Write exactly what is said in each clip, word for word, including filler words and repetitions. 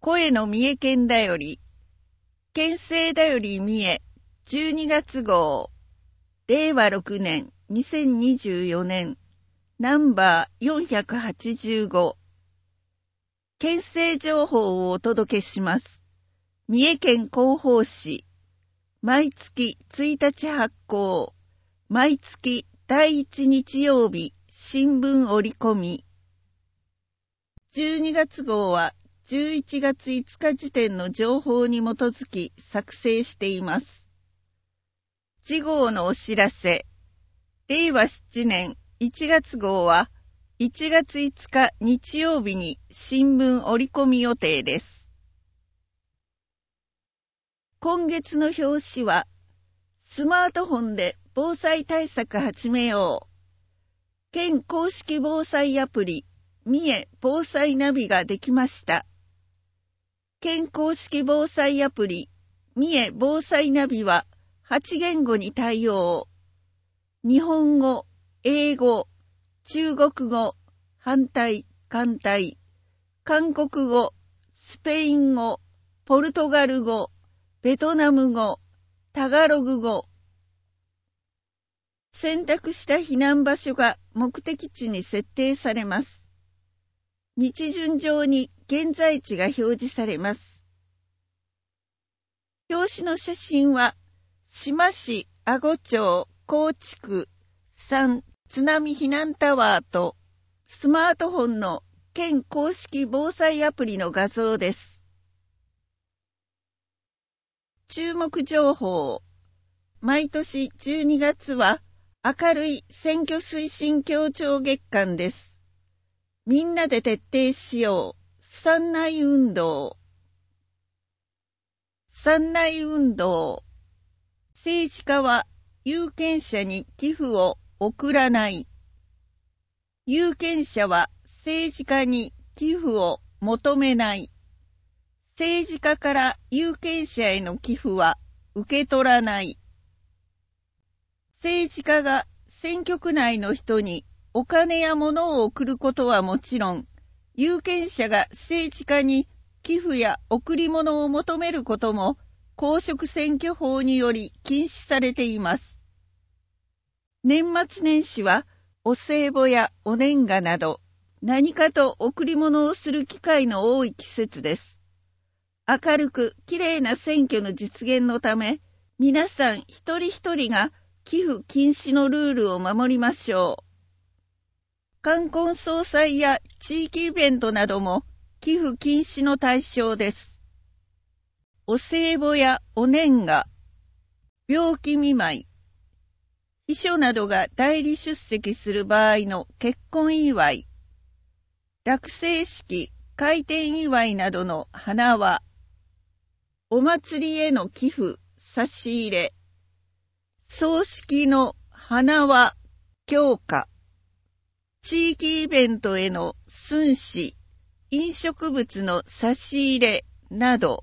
声の三重県だより、県政だより三重じゅうにがつ号、れいわろくねんにせんにじゅうよねん、ナンバーよんひゃくはちじゅうご、県政情報をお届けします。三重県広報誌、毎月ついたち発行、毎月だいいち日曜日、新聞折り込み。じゅうにがつ号はじゅういちがついつか時点の情報に基づき作成しています。次号のお知らせ。れいわななねんいちがつ号はいちがついつか日曜日に新聞折り込み予定です。今月の表紙は、スマートフォンで防災対策始めよう。県公式防災アプリ、三重防災ナビができました。県公式防災アプリ、三重防災ナビははち言語に対応。日本語、英語、中国語、反対、簡体、韓国語、スペイン語、ポルトガル語、ベトナム語、タガログ語。選択した避難場所が目的地に設定されます。道順上に現在地が表示されます。表紙の写真は、志摩市阿児町高地区さん津波避難タワーとスマートフォンの県公式防災アプリの画像です。注目情報。毎年じゅうにがつは明るい選挙推進協調月間です。みんなで徹底しよう。山内運動。山内運動。政治家は有権者に寄付を送らない。有権者は政治家に寄付を求めない。政治家から有権者への寄付は受け取らない。政治家が選挙区内の人にお金や物を送ることはもちろん、有権者が政治家に寄付や贈り物を求めることも公職選挙法により禁止されています。年末年始はお歳暮やお年賀など何かと贈り物をする機会の多い季節です。明るくきれいな選挙の実現のため、皆さん一人一人が寄付禁止のルールを守りましょう。冠婚葬祭や地域イベントなども寄付禁止の対象です。お歳暮やお年賀、病気見舞い、秘書などが代理出席する場合の結婚祝い、落成式、開店祝いなどの花輪、お祭りへの寄付、差し入れ、葬式の花輪、供花、地域イベントへの寸志、飲食物の差し入れなど、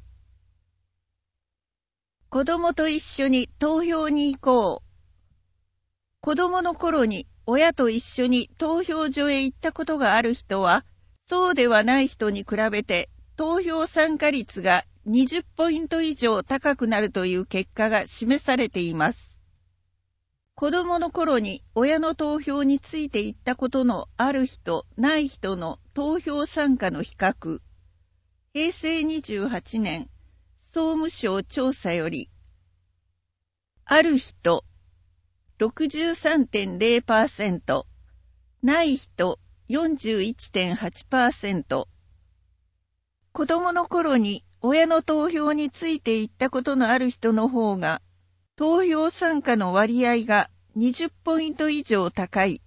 子供と一緒に投票に行こう。子供の頃に親と一緒に投票所へ行ったことがある人は、そうではない人に比べて投票参加率がにじゅっポイント以上高くなるという結果が示されています。子供の頃に親の投票について行ったことのある人、ない人の投票参加の比較。へいせいにじゅうはちねん、総務省調査より、ある人 ろくじゅうさんてんれいパーセント、ない人 よんじゅういちてんはちパーセント。子供の頃に親の投票について行ったことのある人の方が、投票参加の割合がにじゅっポイント以上高い。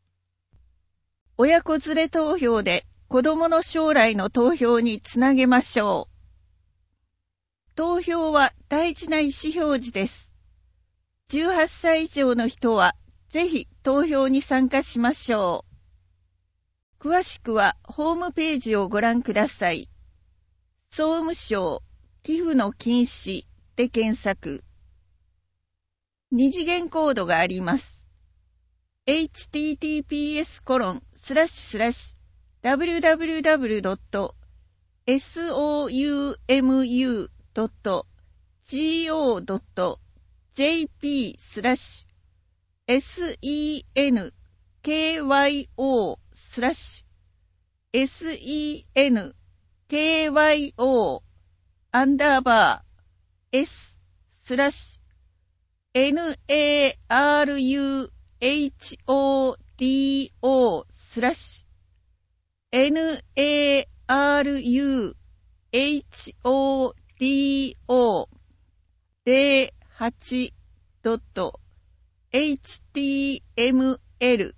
親子連れ投票で子供の将来の投票につなげましょう。投票は大事な意思表示です。じゅうはっさい以上の人はぜひ投票に参加しましょう。詳しくはホームページをご覧ください。総務省寄付の禁止で検索。二次元コードがあります。エイチティーティーピーエスコロンスラッシュスラッシュダブリューダブリューダブリュードットエスオーユーエムユードットジーオードットジェーピー スラッシュ エスイーエヌケーワイオー スラッシュ エスイーエヌケーワイオー アンダーバー S スラッシュ エヌエーアールユーエイチオーディーオー スラッシュ エヌエーアールユーエイチオーディーオー ゼロはちドットエイチティーエムエル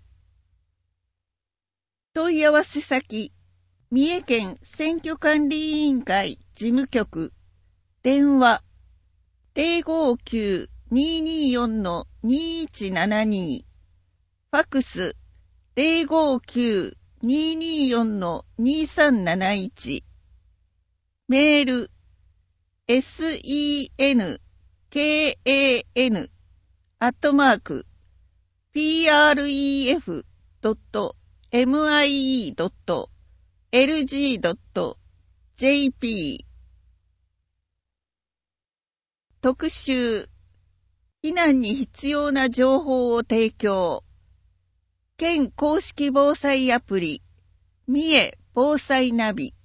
問い合わせ先三重県選挙管理委員会事務局電話 ゼロごきゅう にーにーよん にーいちななに ファックス ゼロごきゅう にーにーよん にーさんなないち メール センケン アットマーク ピーアールイーエフ ドット エムアイイー ドット エルジー ドット ジェーピー 特集避難に必要な情報を提供県公式防災アプリ三重防災ナビ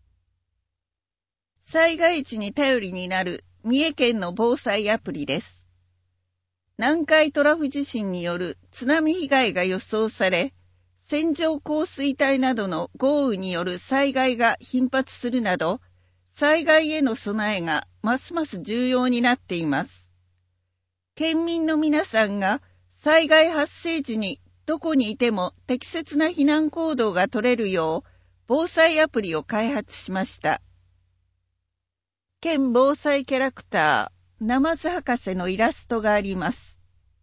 災害時に頼りになる三重県の防災アプリです。南海トラフ地震による津波被害が予想され、線状降水帯などの豪雨による災害が頻発するなど、災害への備えがますます重要になっています。県民の皆さんが災害発生時にどこにいても適切な避難行動が取れるよう、防災アプリを開発しました。県防災キャラクター、ナマズ博士のイラストがあります。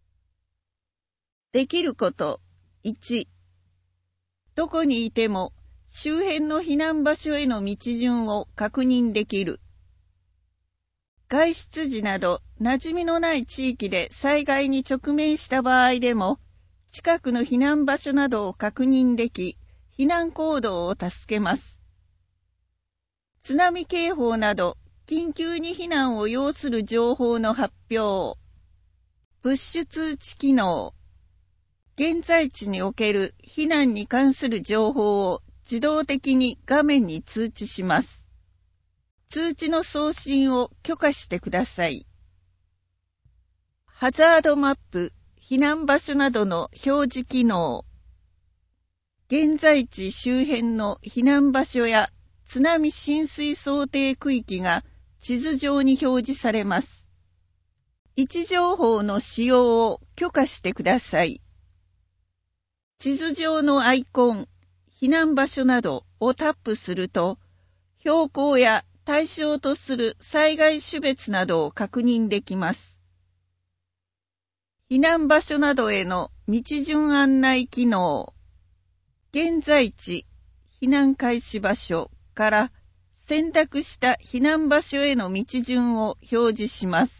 できること、いち、どこにいても周辺の避難場所への道順を確認できる。外出時など馴染みのない地域で災害に直面した場合でも、近くの避難場所などを確認でき、避難行動を助けます。津波警報など、緊急に避難を要する情報の発表。プッシュ通知機能。現在地における避難に関する情報を自動的に画面に通知します。通知の送信を許可してください。ハザードマップ、避難場所などの表示機能。現在地周辺の避難場所や津波浸水想定区域が地図上に表示されます。位置情報の使用を許可してください。地図上のアイコン、避難場所などをタップすると、標高や対象とする災害種別などを確認できます。避難場所などへの道順案内機能。現在地、避難開始場所から選択した避難場所への道順を表示します。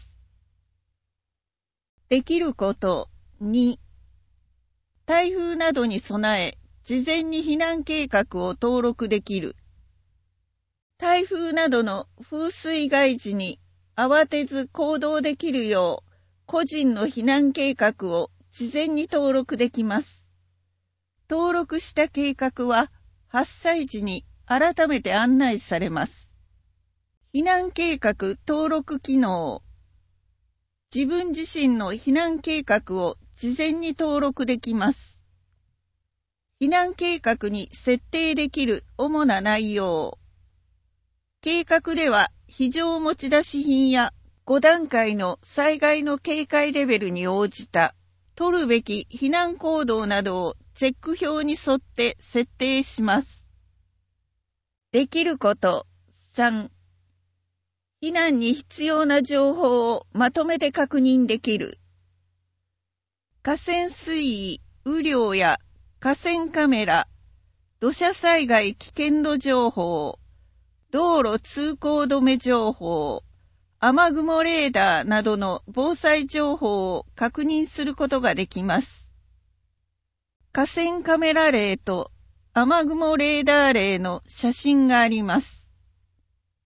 できること、に、台風などに備え、事前に避難計画を登録できる。台風などの風水害時に慌てず行動できるよう、個人の避難計画を事前に登録できます。登録した計画は発災時に改めて案内されます。避難計画登録機能。自分自身の避難計画を事前に登録できます。避難計画に設定できる主な内容。計画では非常持ち出し品やご段階の災害の警戒レベルに応じた取るべき避難行動などをチェック表に沿って設定します。できること。さん、避難に必要な情報をまとめて確認できる。河川水位、雨量や河川カメラ、土砂災害危険度情報、道路通行止め情報、雨雲レーダーなどの防災情報を確認することができます。河川カメラ例と雨雲レーダー例の写真があります。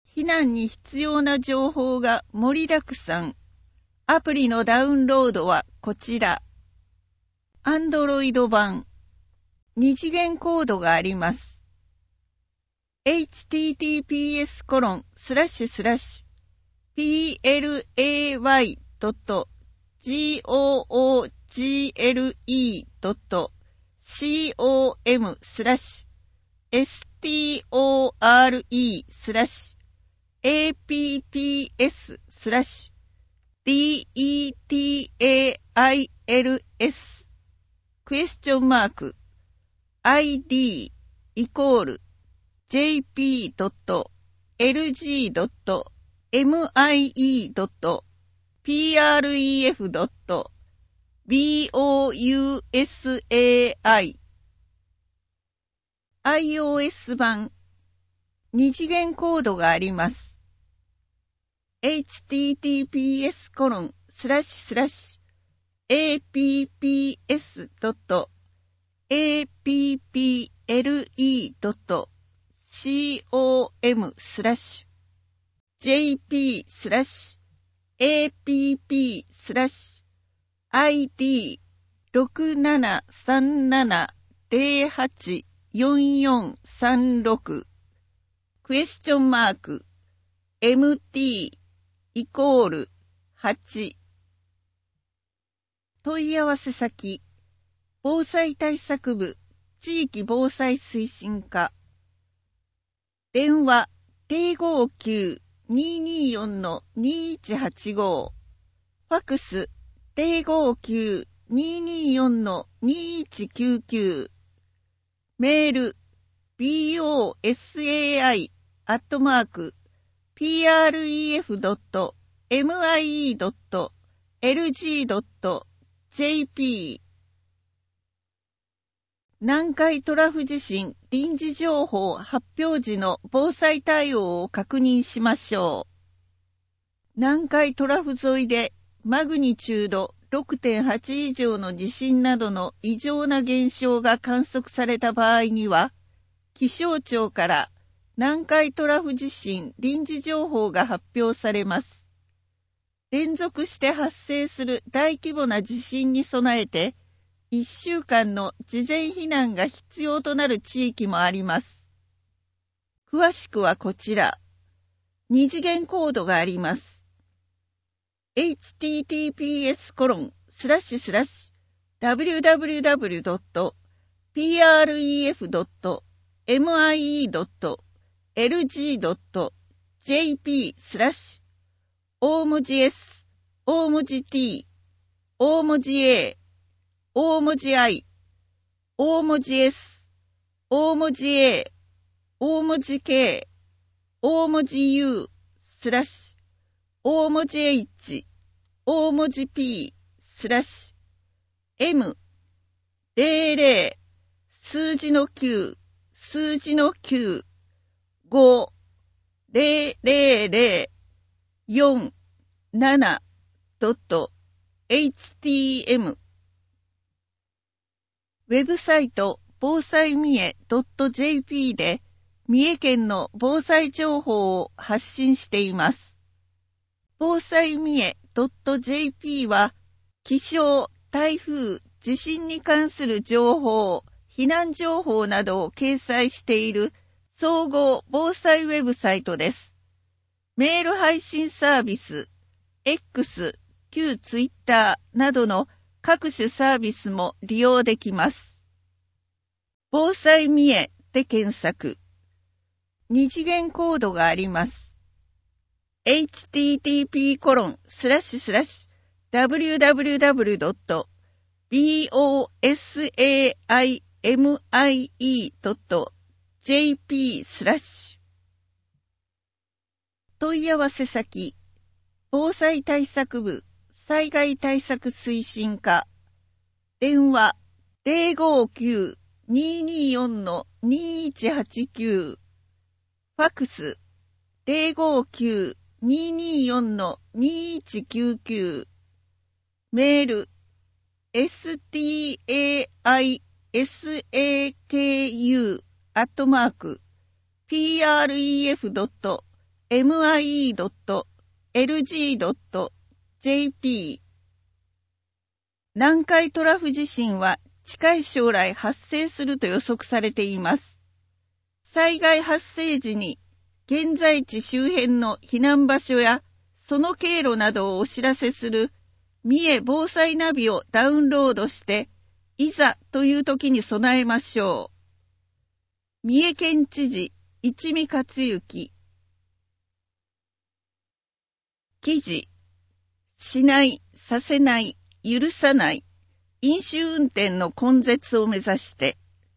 避難に必要な情報が盛りだくさん。アプリのダウンロードはこちら。Android 版。二次元コードがあります。エイチティーティーピーエスコロンスラッシュスラッシュピーエルエーワイドットゴーグルドットコムスラッシュエスティーオーアールイースラッシュエーピーピーエススラッシュディーイーティーエーアイエルエスクエスチョンマーク アイディー イコール ジェーピードットエルジードットエムアイイードットピーアールイーエフドットビーオーユーエスエーアイ iOS 版二次元コードがあります。エイチティーティーピーエスコロンスラッシュスラッシュエーピーピーエスドットエーピーピーエルイードットコムスラッシュジェーピースラッシュエーピーピースラッシュアイディーろくななさんななゼロはちよんよんさんろくクエスチョンマーク エムティー イコールはち問い合わせ先防災対策部地域防災推進課電話 ゼロごきゅう にーにーよん にーいちはちご ファックス ゼロごきゅう にーにーよん にーいちきゅうきゅう メール ビーオーエスエーアイ アットマーク ピーアールイーエフドットエムアイイードットエルジードットジェーピー 南海トラフ地震臨時情報発表時の防災対応を確認しましょう。南海トラフ沿いでマグニチュード ろくてんはち 以上の地震などの異常な現象が観測された場合には、気象庁から南海トラフ地震臨時情報が発表されます。連続して発生する大規模な地震に備えて、いっしゅうかんの事前避難が必要となる地域もあります。詳しくはこちら。二次元コードがあります。エイチティーティーピーエスコロンスラッシュスラッシュダブリューダブリューダブリュードットピーアールイーエフドットエムアイイードットエルジードットジェーピースラッシュ大文字 S、大文字 T、大文字 A、大文字 I、大文字 S、大文字 A、大文字 K、大文字 U、スラッシュ、大文字 H、大文字 P、スラッシュ、M、ゼロゼロ、数字のきゅう、数字のきゅう、ご、ゼロゼロゼロ、よん、なな、ドット、エイチティーエムウェブサイト防災三重 .jp で三重県の防災情報を発信しています。防災三重 .jp は気象、台風、地震に関する情報、避難情報などを掲載している総合防災ウェブサイトです。メール配信サービス、X、旧 Twitter などの各種サービスも利用できます。防災三重で検索。二次元コードがあります。エイチティーティーピーコロンスラッシュスラッシュダブリューダブリューダブリュードットビーオーエスエーアイエムアイイードットジェーピースラッシュ問い合わせ先防災対策部災害対策推進課電話ゼロごきゅう にーにーよん にーいちはちきゅうファックスゼロごきゅう にーにーよん にーいちきゅうきゅうメール エスティーエーアイエスエーケーユー アットマーク ピーアールイーエフドットエムアイイードットエルジードットジェーピー。 南海トラフ地震は近い将来発生すると予測されています。災害発生時に現在地周辺の避難場所やその経路などをお知らせする三重防災ナビをダウンロードして、いざという時に備えましょう。三重県知事一見勝之。記事、しない、させない、許さない、飲酒運転の根絶を目指して。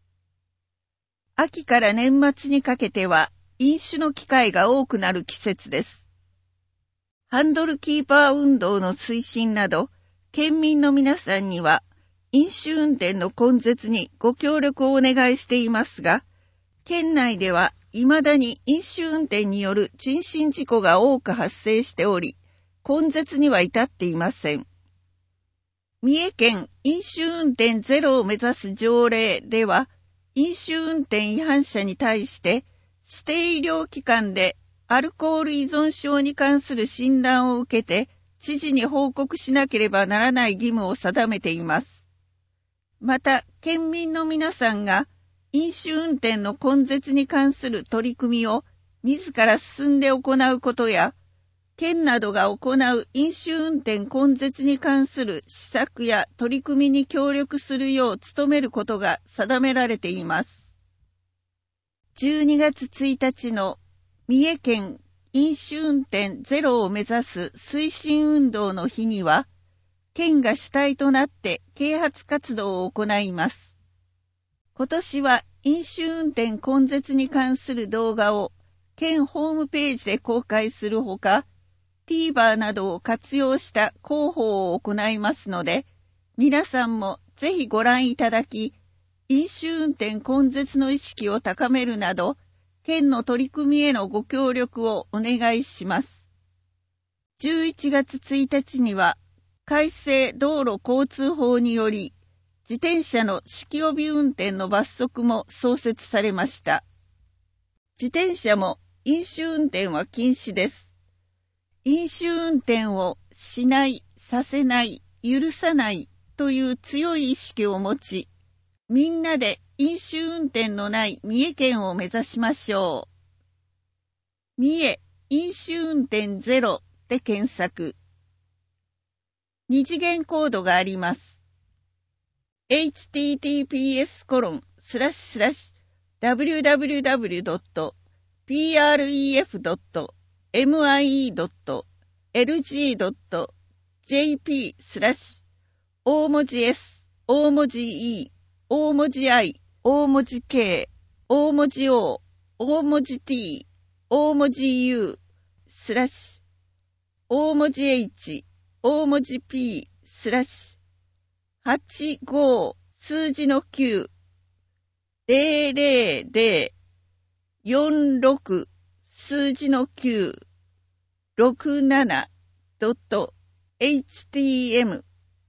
秋から年末にかけては飲酒の機会が多くなる季節です。ハンドルキーパー運動の推進など、県民の皆さんには飲酒運転の根絶にご協力をお願いしていますが、県内では未だに飲酒運転による人身事故が多く発生しており、根絶には至っていません。三重県飲酒運転ゼロを目指す条例では、飲酒運転違反者に対して指定医療機関でアルコール依存症に関する診断を受けて知事に報告しなければならない義務を定めています。また、県民の皆さんが飲酒運転の根絶に関する取り組みを自ら進んで行うことや、県などが行う飲酒運転根絶に関する施策や取り組みに協力するよう努めることが定められています。じゅうにがつついたちの三重県飲酒運転ゼロを目指す推進運動の日には、県が主体となって啓発活動を行います。今年は飲酒運転根絶に関する動画を県ホームページで公開するほか、TVer などを活用した広報を行いますので、皆さんもぜひご覧いただき、飲酒運転根絶の意識を高めるなど、県の取り組みへのご協力をお願いします。じゅういちがつついたちには、改正道路交通法により、自転車の酒気帯び運転の罰則も創設されました。自転車も飲酒運転は禁止です。飲酒運転をしない、させない、許さないという強い意識を持ち、みんなで飲酒運転のない三重県を目指しましょう。三重飲酒運転ゼロで検索。二次元コードがあります。エイチティーティーピーエスコロンスラッシュスラッシュダブリューダブリューダブリュードットピーアールイーエフドットエムアイイードットエルジードットジェーピースラッシュ大文字 S、大文字 E、大文字 I、大文字 K、大文字 O、大文字 T、大文字 U、スラッシュ、大文字 H、大文字 P、スラッシュ、はちじゅうご、数字のきゅう、ゼロゼロゼロ、よんじゅうろく、数字のきゅう、ろくじゅうなな、ドット、エイチティーエム。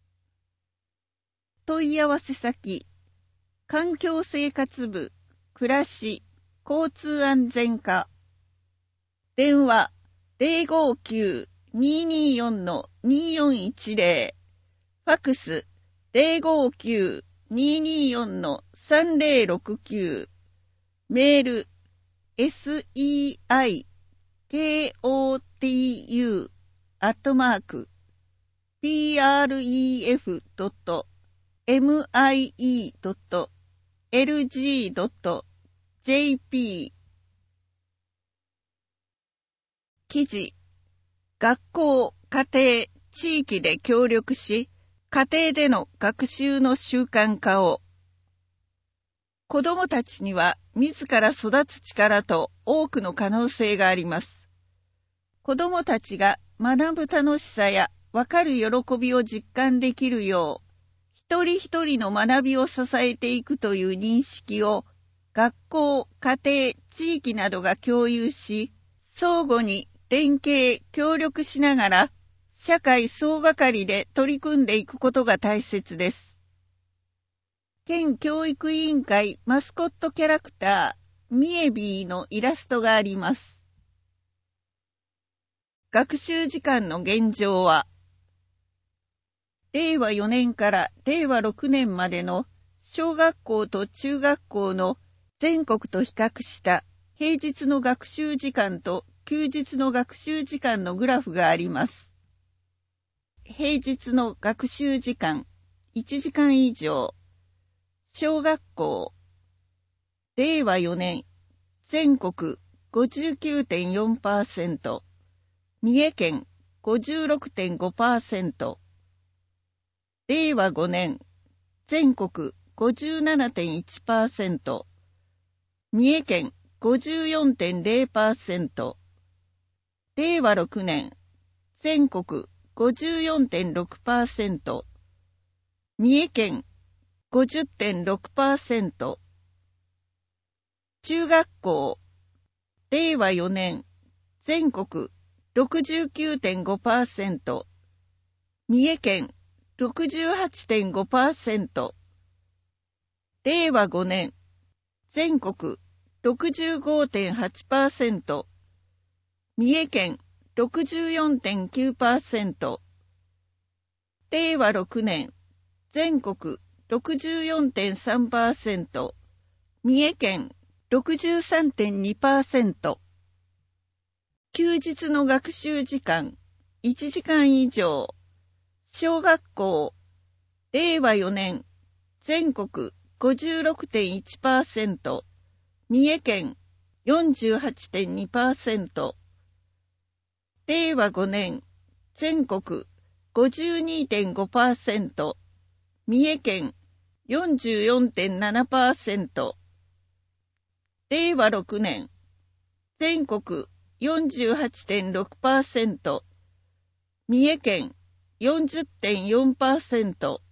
問い合わせ先、環境生活部、暮らし、交通安全課。電話、ゼロごきゅう にーにーよん にーよんいちゼロ。ファクス、ゼロごきゅう にーにーよん さんゼロろくきゅう。メール、セイコト アットマーク、ピーアールイーエフドットエムアイイードットエルジードットジェーピー。記事、学校、家庭、地域で協力し、家庭での学習の習慣化を。子どもたちには自ら育つ力と多くの可能性があります。子どもたちが学ぶ楽しさやわかる喜びを実感できるよう、一人一人の学びを支えていくという認識を学校、家庭、地域などが共有し、相互に連携、協力しながら社会総がかりで取り組んでいくことが大切です。県教育委員会マスコットキャラクター、ミエビーのイラストがあります。 学習時間の現状は、れいわよねんかられいわろくねんまでの小学校と中学校の全国と比較した平日の学習時間と休日の学習時間のグラフがあります。平日の学習時間いちじかん以上、小学校、れいわよねん、全国 ごじゅうきゅうてんよんパーセント、三重県 ごじゅうろくてんごパーセント、れいわごねん、全国 ごじゅうななてんいちパーセント、三重県 ごじゅうよんてんれいパーセント、れいわろくねん、全国 ごじゅうよんてんろくパーセント、三重県 ごじゅってんろくパーセント、中学校、れいわよねん、全国 ろくじゅうきゅうてんごパーセント、三重県 ろくじゅうはちてんごパーセント、れいわごねん、全国 ろくじゅうごてんはちパーセント、三重県 ろくじゅうよんてんきゅうパーセント、れいわろくねん、全国 ろくじゅうよんてんさんパーセント、三重県 ろくじゅうさんてんにパーセント、休日の学習時間いちじかん以上、小学校、れいわよねん、全国 ごじゅうろくてんいちパーセント、三重県 よんじゅうはちてんにパーセント、れいわごねん、全国 ごじゅうにてんごパーセント、三重県 よんじゅうよんてんななパーセント、れいわろくねん、全国 よんじゅうはちてんろくパーセント、三重県 よんじゅってんよんパーセント、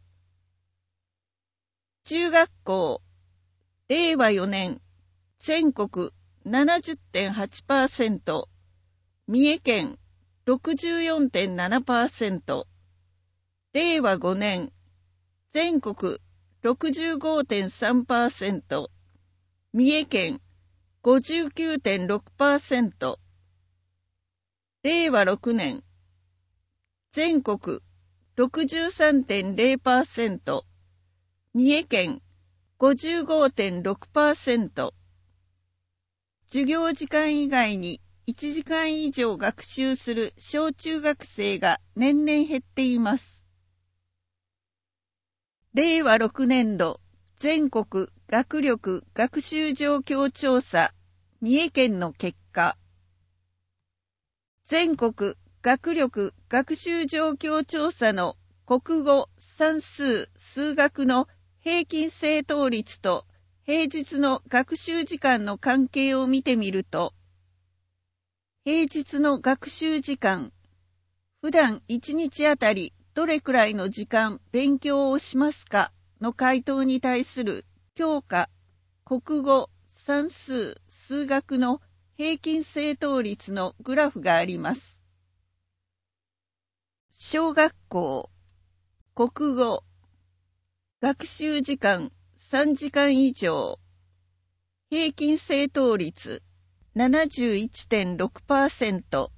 中学校、れいわよねん、全国 ななじゅってんはちパーセント、三重県 ろくじゅうよんてんななパーセント、れいわごねん、全国 ろくじゅうごてんさんパーセント、三重県 ごじゅうきゅうてんろくパーセント、れいわろくねん、全国 ろくじゅうさんてんれいパーセント、三重県 ごじゅうごてんろくパーセント、授業時間以外にいちじかん以上学習する小中学生が年々減っています。れいわろくねんど全国学力学習状況調査三重県の結果、全国学力学習状況調査の国語、算数、数学の平均正答率と平日の学習時間の関係を見てみると、平日の学習時間、普段いちにちあたりどれくらいの時間勉強をしますかの回答に対する教科、国語、算数、数学の平均正答率のグラフがあります。小学校、国語、学習時間さんじかん以上、平均正答率 ななじゅういってんろくパーセント、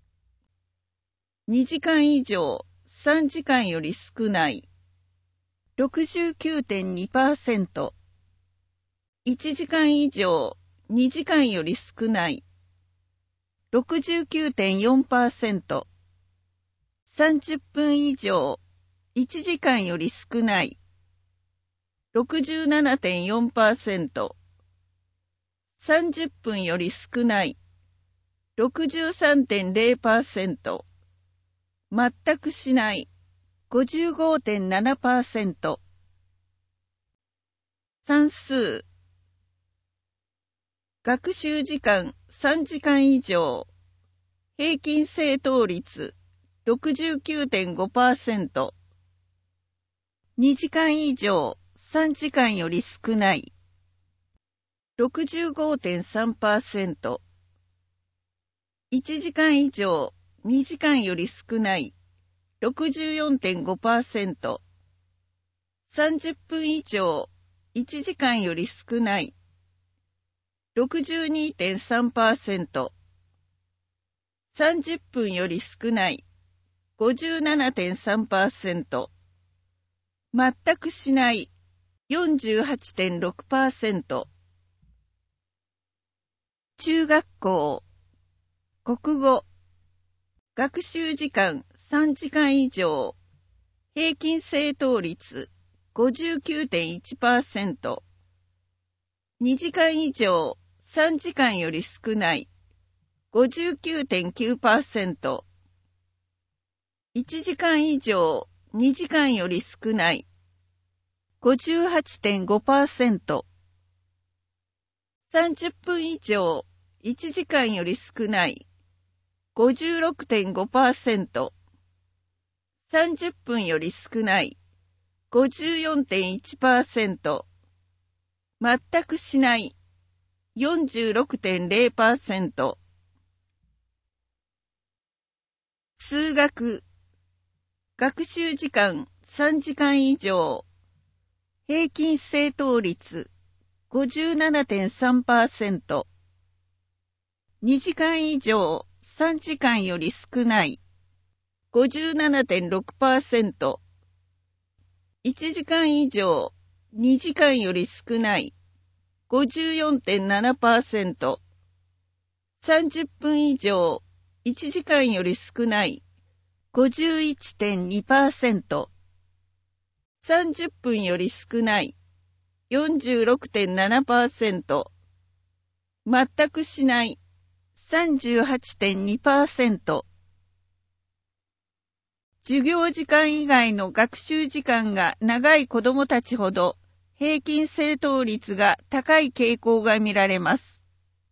にじかん以上さんじかんより少ない ろくじゅうきゅうてんにパーセント、いちじかん以上にじかんより少ない ろくじゅうきゅうてんよんパーセント、さんじゅっぷん以上いちじかんより少ない ろくじゅうななてんよんパーセント、さんじゅっぷんより少ない ろくじゅうさんてんれいパーセント、全くしない ごじゅうごてんななパーセント、算数、学習時間さんじかん以上、平均正答率 ろくじゅうきゅうてんごパーセント、にじかん以上さんじかんより少ない ろくじゅうごてんさんパーセント、いちじかん以上にじかんより少ない ろくじゅうよんてんごパーセント、さんじゅっぷん以上いちじかんより少ない ろくじゅうにてんさんパーセント、 さんじゅっぷんより少ない ごじゅうななてんさんパーセント、全くしない よんじゅうはちてんろくパーセント、中学校、国語、学習時間さんじかん以上、平均正答率 ごじゅうきゅうてんいちパーセント、にじかん以上さんじかんより少ない ごじゅうきゅうてんきゅうパーセント、いちじかん以上にじかんより少ない ごじゅうはちてんごパーセント、さんじゅっぷん以上いちじかんより少ない ごじゅうろくてんごパーセント、さんじゅっぷんより少ない ごじゅうよんてんいちパーセント、全くしない よんじゅうろくてんゼロパーセント、数学、学習時間さんじかん以上、平均正答率 ごじゅうななてんさんパーセント、にじかん以上さんじかんより少ない ごじゅうななてんろくパーセント、いちじかん以上にじかんより少ない ごじゅうよんてんななパーセント、さんじゅっぷん以上いちじかんより少ない ごじゅういちてんにパーセント、さんじゅっぷんより少ない よんじゅうろくてんななパーセント、全くしない さんじゅうはちてんにパーセント、授業時間以外の学習時間が長い子どもたちほど平均正答率が高い傾向が見られます。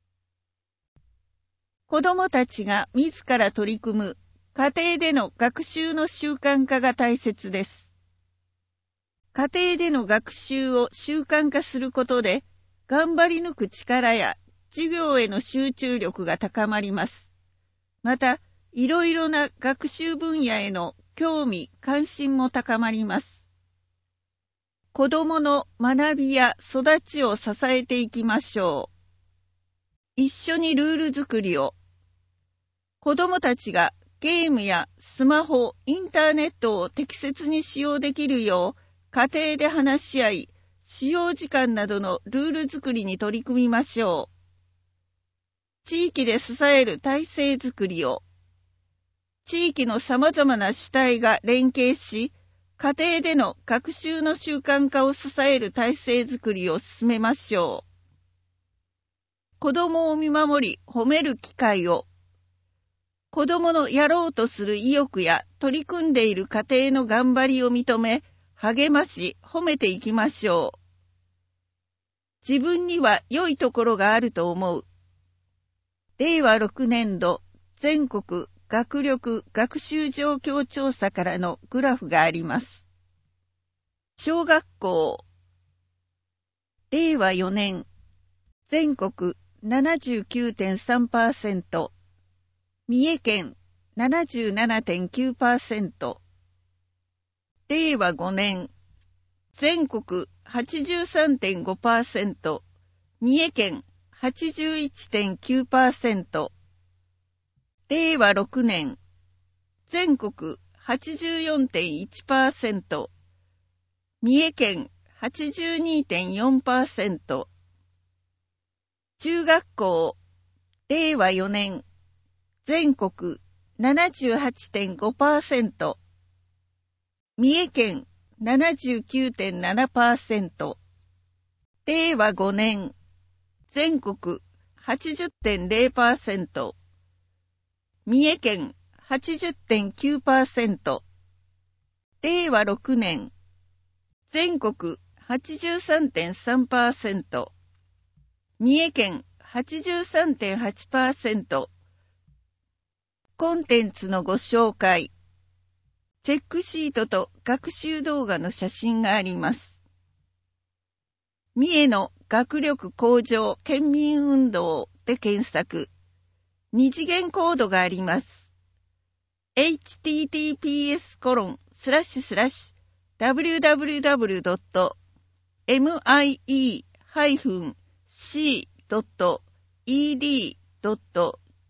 子どもたちが自ら取り組む家庭での学習の習慣化が大切です。家庭での学習を習慣化することで、頑張り抜く力や授業への集中力が高まります。また、いろいろな学習分野への興味・関心も高まります。子どもの学びや育ちを支えていきましょう。一緒にルール作りを。子どもたちがゲームやスマホ、インターネットを適切に使用できるよう、家庭で話し合い、使用時間などのルール作りに取り組みましょう。地域で支える体制づくりを。地域の様々な主体が連携し、家庭での学習の習慣化を支える体制づくりを進めましょう。子どもを見守り、褒める機会を。子どものやろうとする意欲や取り組んでいる家庭の頑張りを認め、励まし、褒めていきましょう。自分には良いところがあると思う。れいわろくねんど全国学力学習状況調査からのグラフがあります。小学校、れいわよねん全国 ななじゅうきゅうてんさんパーセント、三重県 ななじゅうななてんきゅうパーセント、れいわごねん全国 はちじゅうさんてんごパーセント、三重県 はちじゅういちてんきゅうパーセント、れいわろくねん全国 はちじゅうよんてんいちパーセント、三重県 はちじゅうにてんよんパーセント、中学校、れいわよねん全国 ななじゅうはちてんごパーセント、三重県 ななじゅうきゅうてんななパーセント、れいわごねん全国 はちじゅってんゼロパーセント、三重県 はちじゅってんきゅうパーセント、れいわろくねん全国 はちじゅうさんてんさんパーセント、三重県 はちじゅうさんてんはちパーセント。コンテンツのご紹介。チェックシートと学習動画の写真があります。三重の学力向上県民運動で検索。二次元コードがあります。エイチティーティーピーエスコロンスラッシュスラッシュダブリューダブリューダブリュードットエムアイイーシードットイーディードット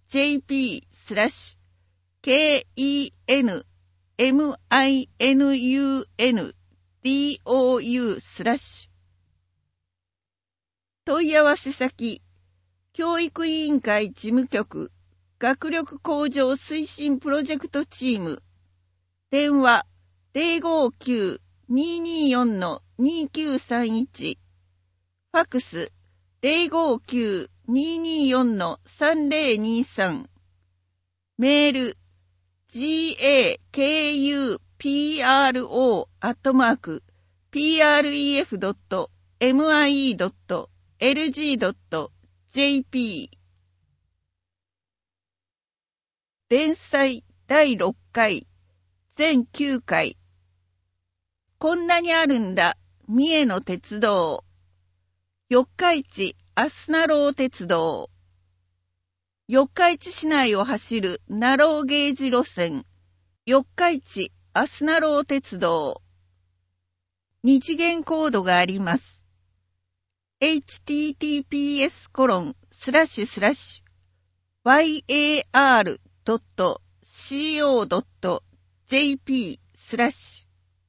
ジェイピー スラッシュ ケーイーエヌエムアイエヌユーエヌディーオーユー スラッシュ問い合わせ先教育委員会事務局学力向上推進プロジェクトチーム電話 ゼロごきゅう にーにーよん にーきゅうさんいち ファックス ゼロごきゅう にーにーよん さんぜろにさん メール ジーエーケーユーピーアールオー アットマーク ピーアールイーエフ ドット エムアイイー ドット エルジー ドット ジェーピー 連載だいろっかい全きゅうかいこんなにあるんだ三重の鉄道四日市あすなろう鉄道四日市市内を走るナローゲージ路線四日市あすなろう鉄道二次元コードがあります。エイチティーティーピーエスコロンスラッシュスラッシュワイエーアールドットシーオードットジェーピー スラッシュ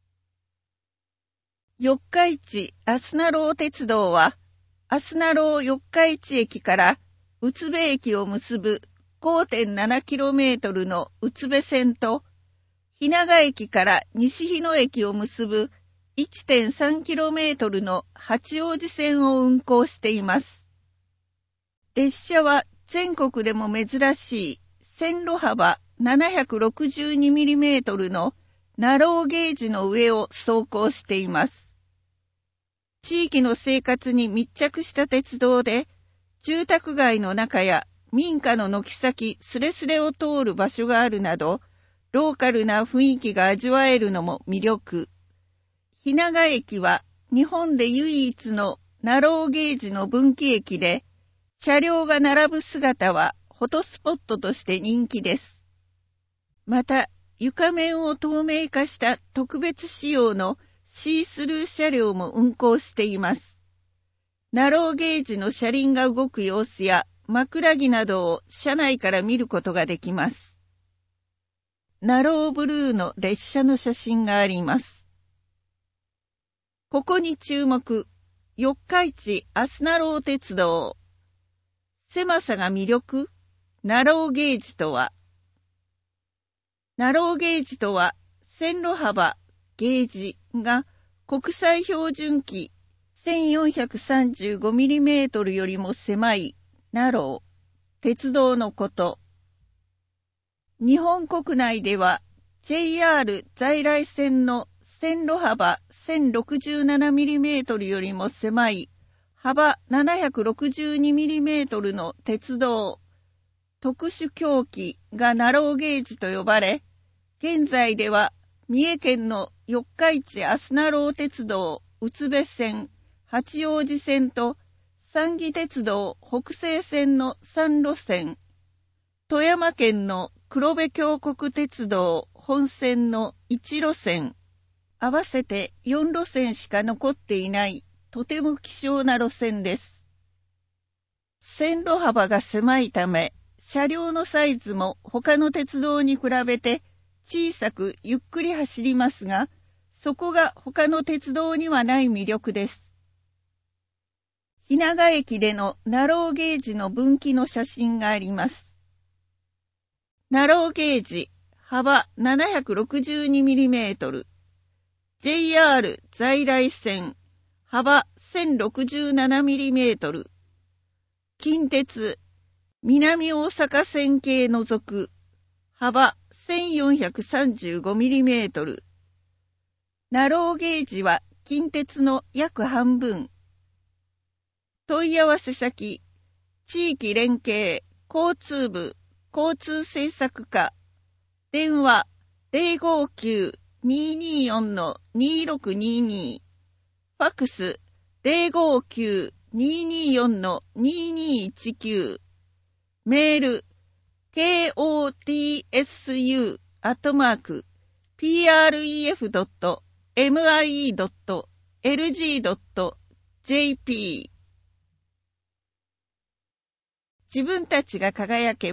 四日市あすなろう鉄道はあすなろう四日市駅からうつべ駅を結ぶ ごてんななキロメートル のうつべ線と日永駅から西日野駅を結ぶ いってんさんキロメートル の八王子線を運行しています。列車は全国でも珍しい線路幅 ななひゃくろくじゅうにミリメートル のナローゲージの上を走行しています。地域の生活に密着した鉄道で、住宅街の中や民家の軒先すれすれを通る場所があるなど、ローカルな雰囲気が味わえるのも魅力。日永駅は日本で唯一のナローゲージの分岐駅で、車両が並ぶ姿はフォトスポットとして人気です。また、床面を透明化した特別仕様のシースルー車両も運行しています。ナローゲージの車輪が動く様子や枕木などを車内から見ることができます。ナローブルーの列車の写真があります。ここに注目。四日市あすなろう鉄道。狭さが魅力。ナローゲージとは。ナローゲージとは、線路幅、ゲージが国際標準機 せんよんひゃくさんじゅうごミリメートル よりも狭いナロー、鉄道のこと。日本国内では ジェイアール 在来線の線路幅 せんろくじゅうななミリメートル よりも狭い幅 ななひゃくろくじゅうにミリメートル の鉄道、特殊狭軌がナローゲージと呼ばれ、現在では三重県の四日市あすなろう鉄道うつべ線、八王子線と山岐鉄道北西線のさん路線、富山県の黒部峡谷鉄道本線のいち路線、合わせてよん路線しか残っていないとても希少な路線です。線路幅が狭いため、車両のサイズも他の鉄道に比べて小さくゆっくり走りますが、そこが他の鉄道にはない魅力です。日永駅でのナローゲージの分岐の写真があります。ナローゲージ、幅 ななひゃくろくじゅうにミリメートル、ジェイアール 在来線、幅 せんろくじゅうななミリメートル、近鉄、南大阪線系除く、幅 せんよんひゃくさんじゅうごミリメートル、ナローゲージは近鉄の約半分。問い合わせ先、地域連携、交通部、交通政策課、電話 ゼロごきゅう にーにーよん にーろくにーにー、ファックス ゼロごきゅう にーにーよん にーにーいちきゅう、メール ケーオーティーエスユー アットマーク ピーアールイーエフ ドット エムアイイー ドット エルジー ドット ジェーピー。自分たちが輝けば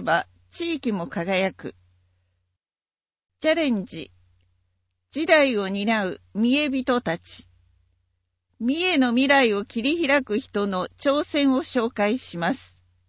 地域も輝く。チャレンジ。時代を担う見え人たち。三重の未来を切り開く人の挑戦を紹介します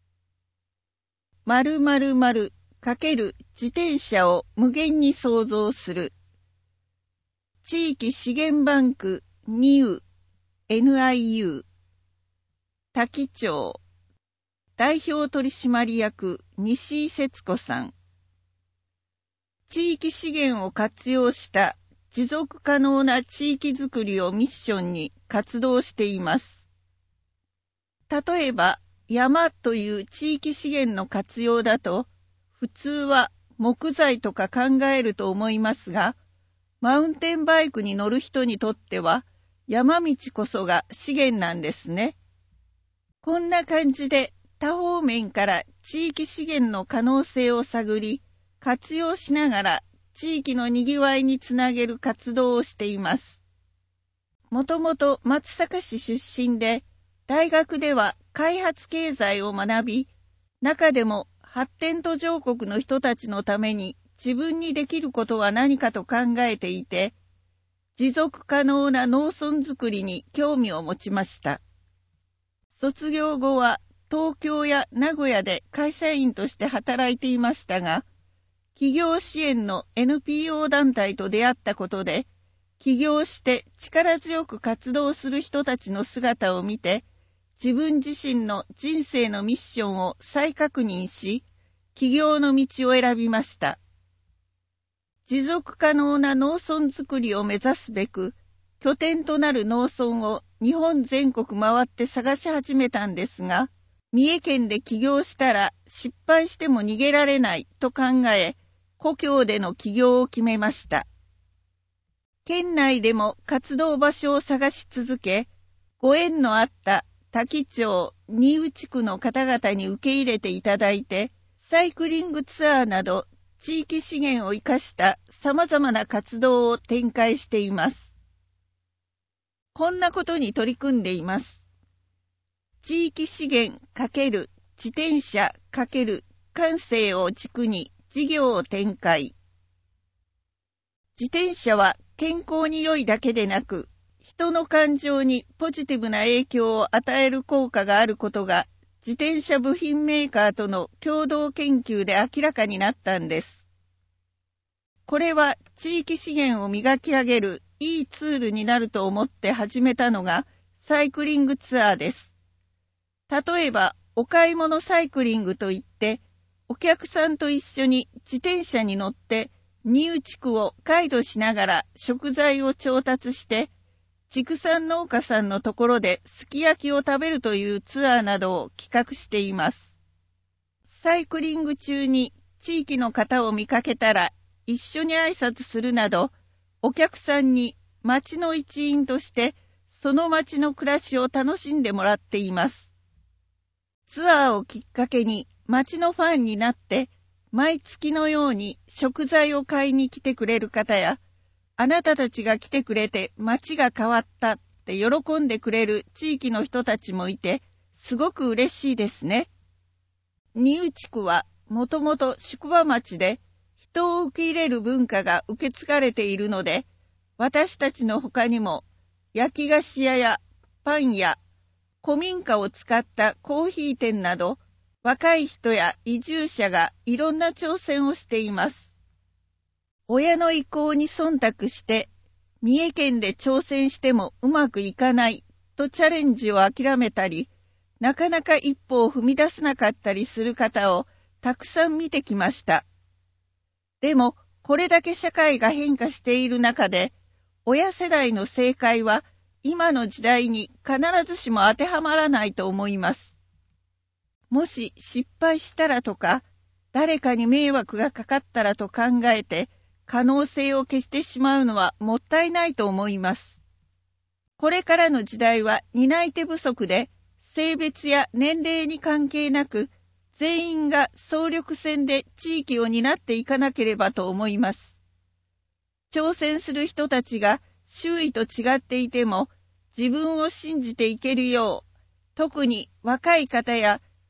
。〇〇〇×自転車を無限に創造する。地域資源バンクニュー エヌアイユー 多気町代表取締役西井節子さん。地域資源を活用した持続可能な地域づくりをミッションに活動しています。例えば、山という地域資源の活用だと、普通は木材とか考えると思いますが、マウンテンバイクに乗る人にとっては、山道こそが資源なんですね。こんな感じで多方面から地域資源の可能性を探り、活用しながら地域のにぎわいにつなげる活動をしています。もともと松阪市出身で、大学では開発経済を学び、中でも発展途上国の人たちのために自分にできることは何かと考えていて、持続可能な農村づくりに興味を持ちました。卒業後は東京や名古屋で会社員として働いていましたが、起業支援の エヌピーオー 団体と出会ったことで、起業して力強く活動する人たちの姿を見て、自分自身の人生のミッションを再確認し、起業の道を選びました。持続可能な農村づくりを目指すべく、拠点となる農村を日本全国回って探し始めたんですが、三重県で起業したら失敗しても逃げられないと考え、故郷での起業を決めました。県内でも活動場所を探し続け、ご縁のあった多気町新宇地区の方々に受け入れていただいて、サイクリングツアーなど地域資源を生かした様々な活動を展開しています。こんなことに取り組んでいます。地域資源×自転車×感性を軸に事業を展開。自転車は健康に良いだけでなく、人の感情にポジティブな影響を与える効果があることが、自転車部品メーカーとの共同研究で明らかになったんです。これは地域資源を磨き上げるいいツールになると思って始めたのがサイクリングツアーです。例えば、お買い物サイクリングといって、お客さんと一緒に自転車に乗って新宇地区をガイドしながら食材を調達して、畜産農家さんのところですき焼きを食べるというツアーなどを企画しています。サイクリング中に地域の方を見かけたら一緒に挨拶するなど、お客さんに町の一員としてその町の暮らしを楽しんでもらっています。ツアーをきっかけに町のファンになって毎月のように食材を買いに来てくれる方や、あなたたちが来てくれて町が変わったって喜んでくれる地域の人たちもいて、すごく嬉しいですね。新宇地区はもともと宿場町で人を受け入れる文化が受け継がれているので、私たちの他にも焼き菓子屋やパン屋、古民家を使ったコーヒー店など、若い人や移住者がいろんな挑戦をしています。親の意向に忖度して、三重県で挑戦してもうまくいかないとチャレンジを諦めたり、なかなか一歩を踏み出せなかったりする方をたくさん見てきました。でも、これだけ社会が変化している中で、親世代の正解は今の時代に必ずしも当てはまらないと思います。もし失敗したらとか、誰かに迷惑がかかったらと考えて、可能性を消してしまうのはもったいないと思います。これからの時代は担い手不足で、性別や年齢に関係なく、全員が総力戦で地域を担っていかなければと思います。挑戦する人たちが周囲と違っていても、自分を信じていけるよう、特に若い方や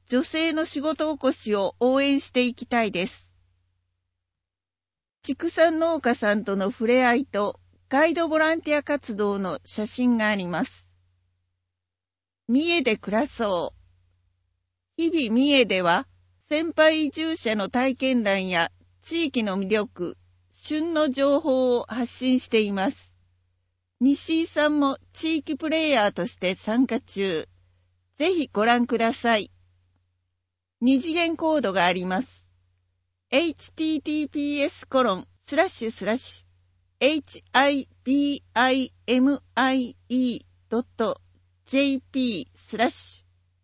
女性の仕事おこしを応援していきたいです。畜産農家さんとの触れ合いとガイドボランティア活動の写真があります。三重で暮らそう。日々三重では、先輩移住者の体験談や地域の魅力、旬の情報を発信しています。西井さんも地域プレイヤーとして参加中。ぜひご覧ください。二次元コードがあります。エイチティーティーピーエスコロンスラッシュスラッシュエイチアイビーアイエムアイイードットジェーピー スラッシュ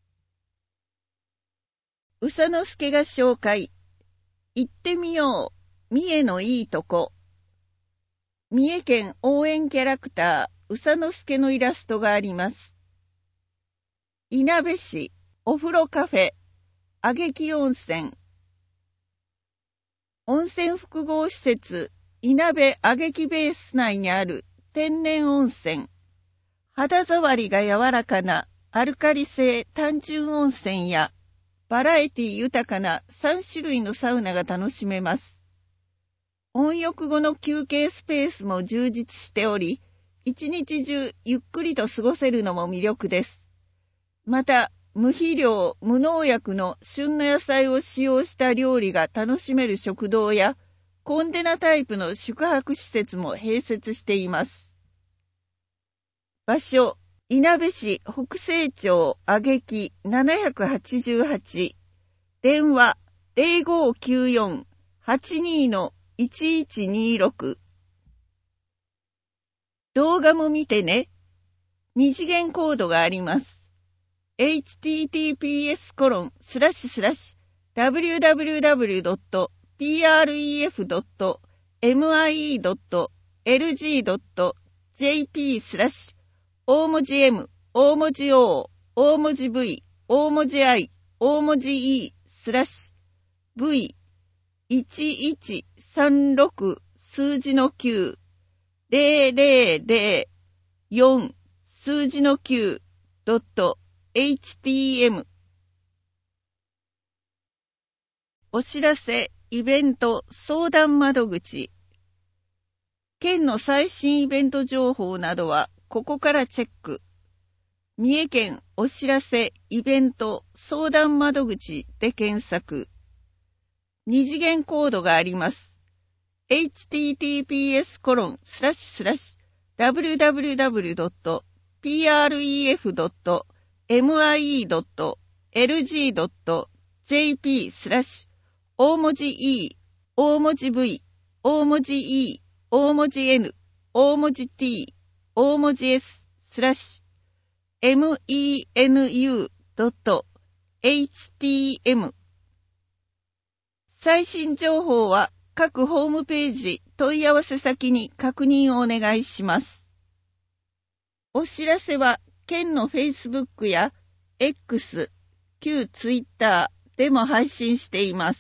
宇佐之助が紹介。行ってみよう。三重のいいとこ。三重県応援キャラクター、宇佐之助のイラストがあります。いなべ市、お風呂カフェ、あげき温泉。温泉複合施設、いなべあげきベース内にある天然温泉。肌触りが柔らかなアルカリ性単純温泉や、バラエティ豊かなさん種類のサウナが楽しめます。温浴後の休憩スペースも充実しており、一日中ゆっくりと過ごせるのも魅力です。また、無肥料、無農薬の旬の野菜を使用した料理が楽しめる食堂や、コンテナタイプの宿泊施設も併設しています。場所、いなべ市北西町あげきななはちはち、電話 ゼロごきゅうよん はちに いちいちにろく。動画も見てね。二次元コードがあります。エイチティーティーピーエスコロンスラッシュスラッシュダブリューダブリューダブリュードットピーアールイーエフドットエムアイイードットエルジードットジェーピー スラッシュ大文字 M、大文字 O、大文字 V、大文字 I、大文字 E、スラッシュ V、いちいちさんろく数字のきゅう、ゼロゼロゼロよん数字のきゅう、ドット、エイチティーエム。お知らせ、イベント、相談窓口。県の最新イベント情報などは、ここからチェック。三重県お知らせイベント相談窓口で検索。二次元コードがあります。エイチティーティーピーエスコロンスラッシュスラッシュダブリューダブリューダブリュードットピーアールイーエフドットエムアイイードットエルジードットジェーピー スラッシュ大文字 E、大文字 V、大文字 E、大文字 N、大文字 T、大文字 S、スラッシュ、エムイーエヌユードットエイチティーエム。最新情報は各ホームページ問い合わせ先に確認をお願いします。お知らせは県の Facebook や X、旧 Twitter でも配信しています。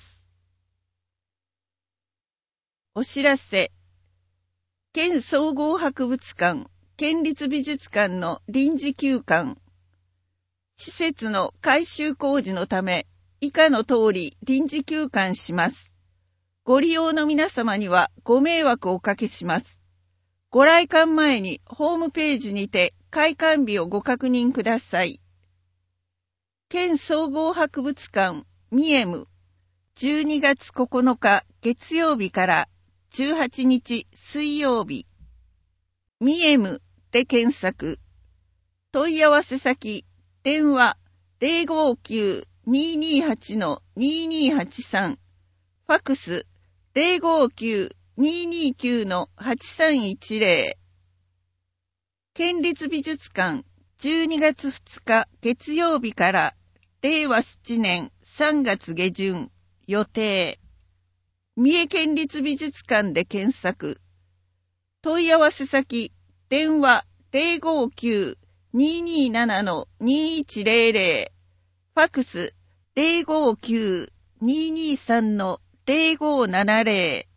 お知らせ。県総合博物館、県立美術館の臨時休館。施設の改修工事のため、以下の通り臨時休館します。ご利用の皆様にはご迷惑をおかけします。ご来館前にホームページにて開館日をご確認ください。県総合博物館ミエムじゅうにがつここのか月曜日からじゅうはちにち水曜日ミエムで検索。問い合わせ先電話 ゼロごきゅう にーにーはち にーにーはちさん ファクス ゼロごきゅう にーにーきゅう はちさんいちゼロ。県立美術館じゅうにがつふつか月曜日かられいわななねんさんがつげじゅん予定。三重県立美術館で検索。問い合わせ先電話 ゼロごきゅう にーにーなな にーいちゼロゼロ ファクス ゼロごきゅう にーにーさん ゼロごななゼロ。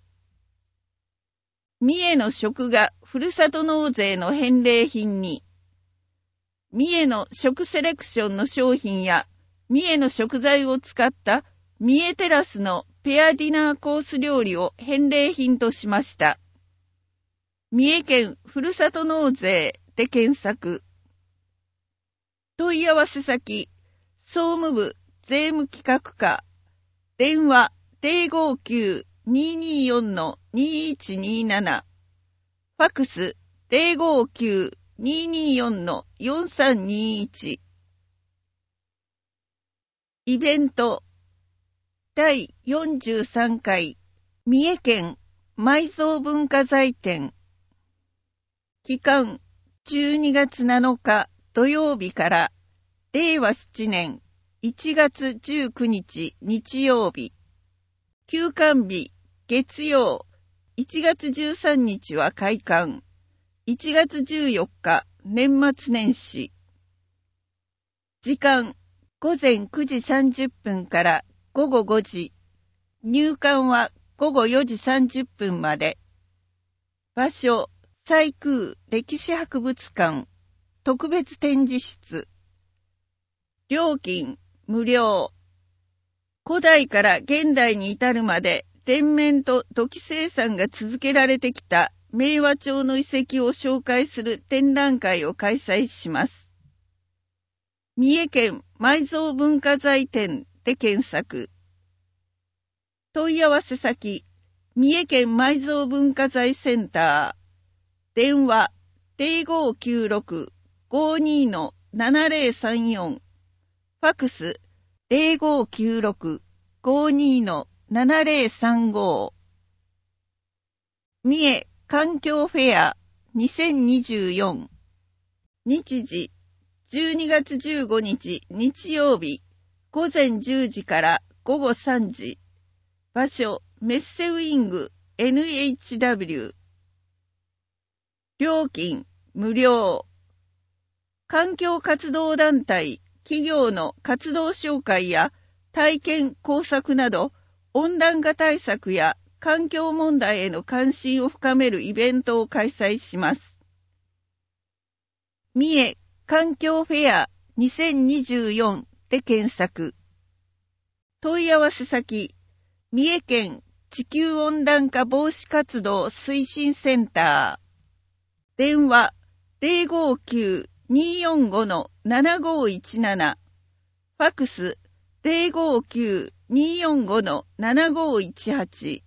三重の食がふるさと納税の返礼品に。三重の食セレクションの商品や三重の食材を使った三重テラスのペアディナーコース料理を返礼品としました。三重県ふるさと納税で検索。問い合わせ先、総務部税務企画課、電話 ゼロごきゅう にーにーよん にーいちにーなな、ファックス ゼロごきゅう にーにーよん よんさんにーいち。イベントだいよんじゅうさんかい三重県埋蔵文化財展。期間じゅうにがつなのか土曜日かられいわしちねんいちがつじゅうくにち日曜日。休館日月曜いちがつじゅうさんにちは開館。いちがつじゅうよっか年末年始。時間ごぜんくじさんじゅっぷんからごごごじ。入館はごごよじさんじゅっぷんまで。場所西空歴史博物館特別展示室。料金無料。古代から現代に至るまで連綿と土器生産が続けられてきた明和町の遺跡を紹介する展覧会を開催します。三重県埋蔵文化財展で検索。問い合わせ先、三重県埋蔵文化財センター。電話 ゼロごきゅうろく ごにーのななぜろさんよん。ファックス ゼロごきゅうろく ごにーのななぜろさんご。三重環境フェアにせんにじゅうよん。日時じゅうにがつじゅうごにち日曜日ごぜんじゅうじからごごさんじ。場所メッセウィング エヌエイチダブリュー。料金無料。環境活動団体、企業の活動紹介や体験工作など温暖化対策や環境問題への関心を深めるイベントを開催します。三重環境フェアにせんにじゅうよんで検索。問い合わせ先、三重県地球温暖化防止活動推進センター。電話ゼロごきゅう にーよんご ななごいちなな。ファックスゼロごきゅう にーよんご ななごいちはち。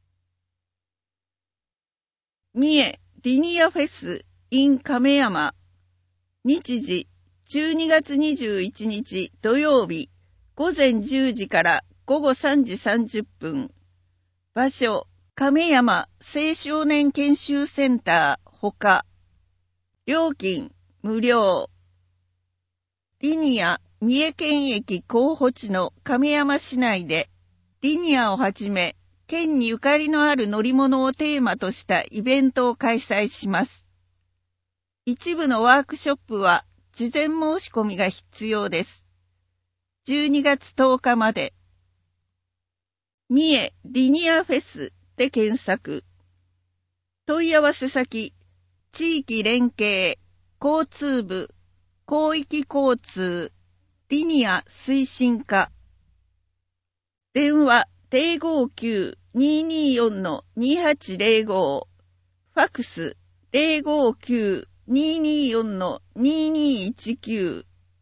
三重リニアフェス in 亀山。日時じゅうにがつにじゅういちにち土曜日ごぜんじゅうじからごごさんじさんじゅっぷん。場所亀山青少年研修センターほか。料金無料。リニア三重県駅候補地の亀山市内でリニアをはじめ県にゆかりのある乗り物をテーマとしたイベントを開催します。一部のワークショップは事前申し込みが必要です。じゅうにがつとおかまで。三重リニアフェスで検索。問い合わせ先、地域連携、交通部、広域交通、リニア推進課。電話ゼロごきゅう にーにーよん にーはちゼロご。ファックスゼロごきゅう にーにーよん にーにーいちきゅう。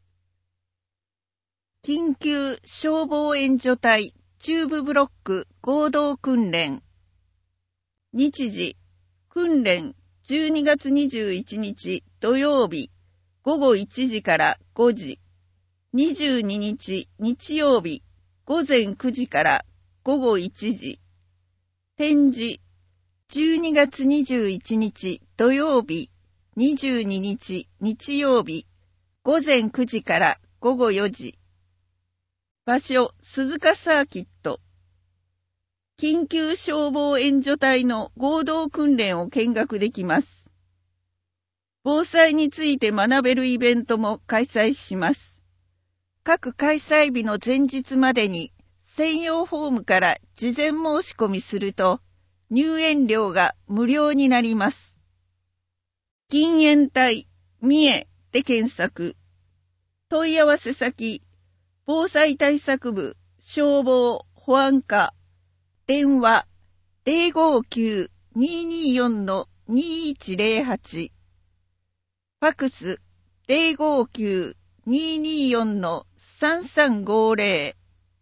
緊急消防援助隊中部ブロック合同訓練。日時、訓練じゅうにがつにじゅういちにち土曜日ごごいちじからごじ。にじゅうににち日曜日ごぜんくじからごごいちじ。展示じゅうにがつにじゅういちにち土曜日にじゅうににち日曜日ごぜんくじからごごよじ。場所鈴鹿サーキット。緊急消防援助隊の合同訓練を見学できます。防災について学べるイベントも開催します。各開催日の前日までに専用フォームから事前申し込みすると入園料が無料になります。禁煙隊三重で検索。問い合わせ先防災対策部、消防、保安課、電話 ゼロごきゅう にーにーよん にーいちゼロはち、ファクスゼロごきゅう にーにーよん さんさんごゼ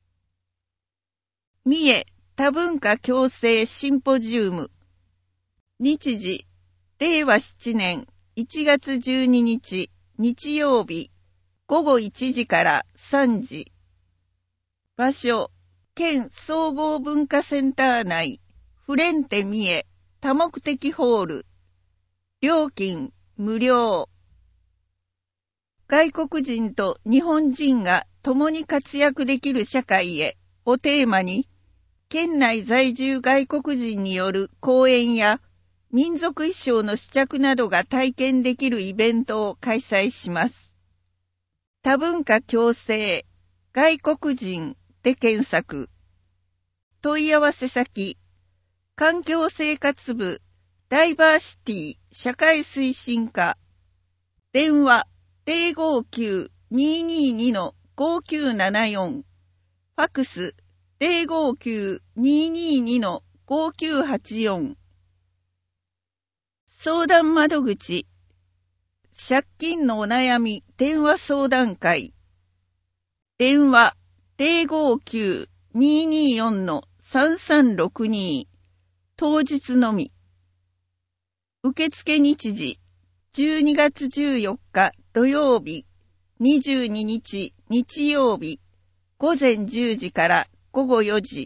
ロ、三重多文化共生シンポジウム、日時れいわしちねんいちがつじゅうににち日曜日ごごいちじからさんじ、場所県総合文化センター内フレンテ三重多目的ホール、料金無料。外国人と日本人が共に活躍できる社会へをテーマに、県内在住外国人による講演や民族衣装の試着などが体験できるイベントを開催します。多文化共生外国人で検索。問い合わせ先、環境生活部ダイバーシティ社会推進課、電話ゼロごきゅう にーにーにー ごきゅうななよん、ファクスゼロごきゅう にーにーにー ごきゅうはちよん、相談窓口、借金のお悩み電話相談会、電話ゼロごきゅう にーにーよん さんさんろくに、当日のみ。受付日時、じゅうにがつじゅうよっか土曜日、にじゅうににち日曜日、ごぜんじゅうじからごごよじ。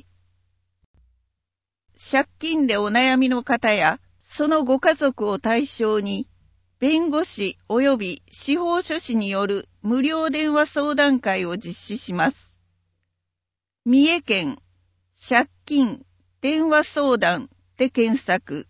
借金でお悩みの方や、そのご家族を対象に、弁護士及び司法書士による無料電話相談会を実施します。三重県借金電話相談で検索。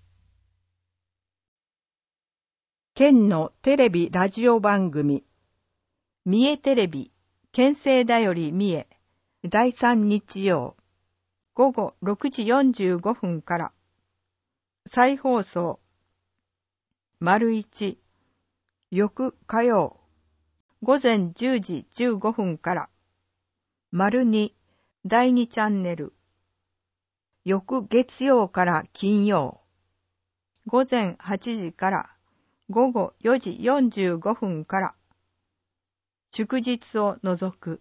県のテレビラジオ番組、三重テレビ県政だより三重だいさん日曜ごごろくじよんじゅうごふんから、再放送丸一翌火曜ごぜんじゅうじじゅうごふんから、丸二だいにチャンネル翌月曜から金曜ごぜんはちじからごごよじよんじゅうごふんから、祝日を除く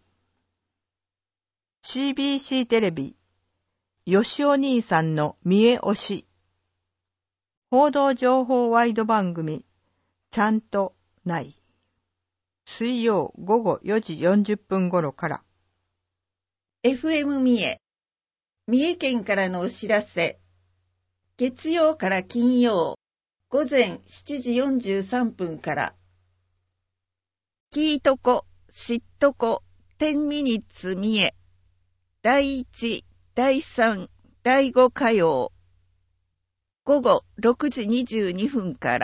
シービーシー テレビよしお兄さんの三重推し、報道情報ワイド番組ちゃんとない、水曜ごごよじよんじゅっぷん頃から。 エフエム 三重、三重県からのお知らせ。月曜から金曜ごぜんしちじよんじゅうさんぷんから、聞いとこ知っとこじゅうミニッツ三重だいいちだいさんだいご火曜ごごろくじにじゅうにふんから、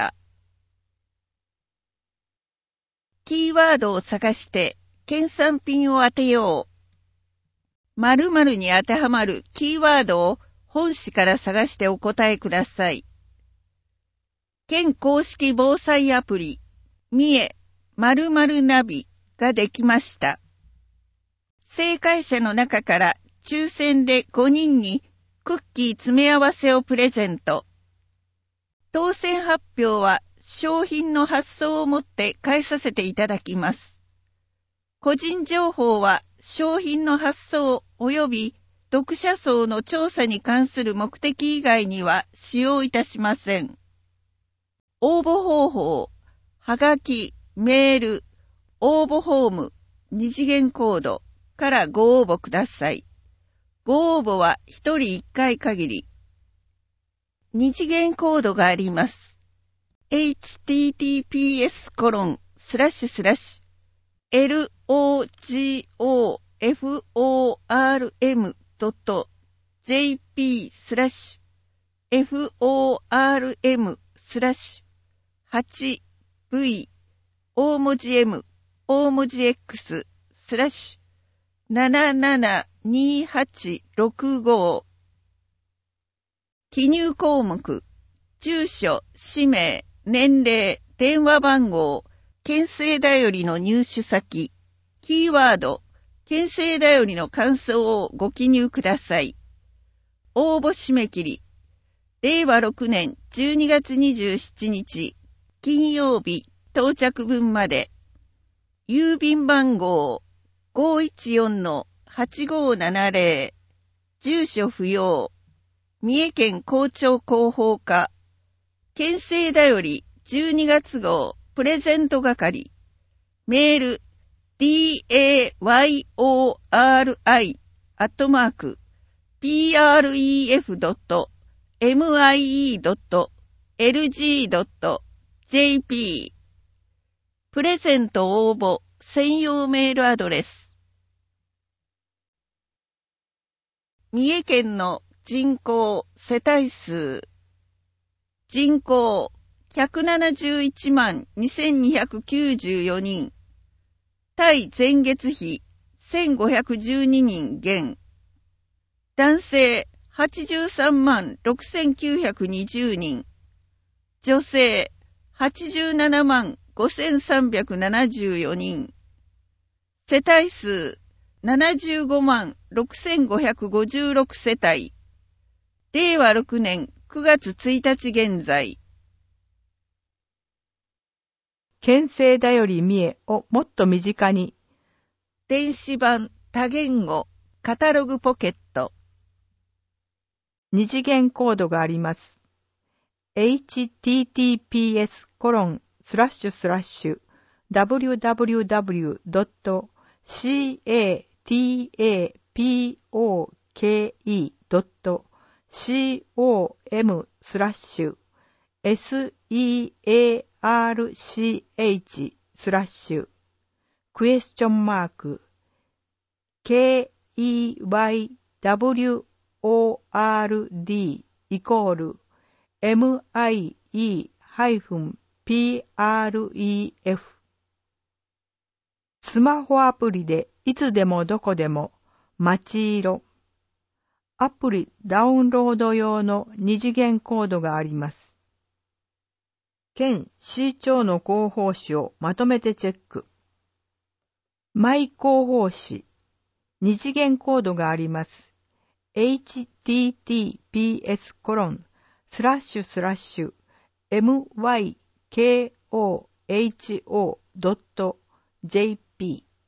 キーワードを探して県産品を当てよう。〇〇に当てはまるキーワードを本誌から探してお答えください。県公式防災アプリ三重〇〇ナビができました。正解者の中から抽選でごにんにクッキー詰め合わせをプレゼント。当選発表は商品の発送をもって返させていただきます。個人情報は商品の発送及び読者層の調査に関する目的以外には使用いたしません。応募方法、はがき、メール、応募フォーム、二次元コードからご応募ください。ご応募はひとりいっかい限り。二次元コードがあります。エイチティーティーピーエスコロンスラッシュスラッシュエルオージーオーエフオーアールエムドットジェーピースラッシュエフオーアールエムスラッシュはちブイ大文字 M 大文字 X スラッシュななななにはちろくご。記入項目、住所、氏名、年齢、電話番号、県政だよりの入手先、キーワード、 県政だよりの感想をご記入ください。応募締め切り、れいわろくねんじゅうにがつにじゅうしちにち、金曜日到着分まで。郵便番号 ごーいちよんのはちごーななぜろ、住所不要、三重県校長広報課、県政だよりじゅうにがつ号プレゼント係、メール ディーエーワイオーアールアイ アットマーク ピーアールイーエフドットエムアイイードットエルジードットジェーピー プレゼント応募専用メールアドレス。三重県の人口世帯数、人口ひゃくななじゅういちまんにせんにひゃくきゅうじゅうよにん、対前月比せんごひゃくじゅうににん減、男性はちじゅうさんまんろくせんきゅうひゃくにじゅうにん、女性はちじゅうななまんごせんさんびゃくななじゅうよにん、世帯数ななじゅうごまんろくせんごひゃくごじゅうろくせたい、れいわろくねんくがつついたち現在。 県政だより三重をもっと身近に。 電子版多言語カタログポケット。 二次元コードがあります。エイチティーティーピーエスコロンスラッシュスラッシュダブリューダブリューダブリュードットシーエーティーエーピーオーケーイードットシーオーエムスラッシュエスイーエーアールシーエイチスラッシュクエスチョンマーク ケーイーワイダブリューオーアールディー イコール エムアイイー ピーアールイーエフ スマホアプリでいつでもどこでも街色。アプリダウンロード用の二次元コードがあります。県市長の広報誌をまとめてチェック。マイ広報誌二次元コードがあります。エイチティーティーピーエスコロンスラッシュスラッシュエムワイケーオーエイチオードットジェーピー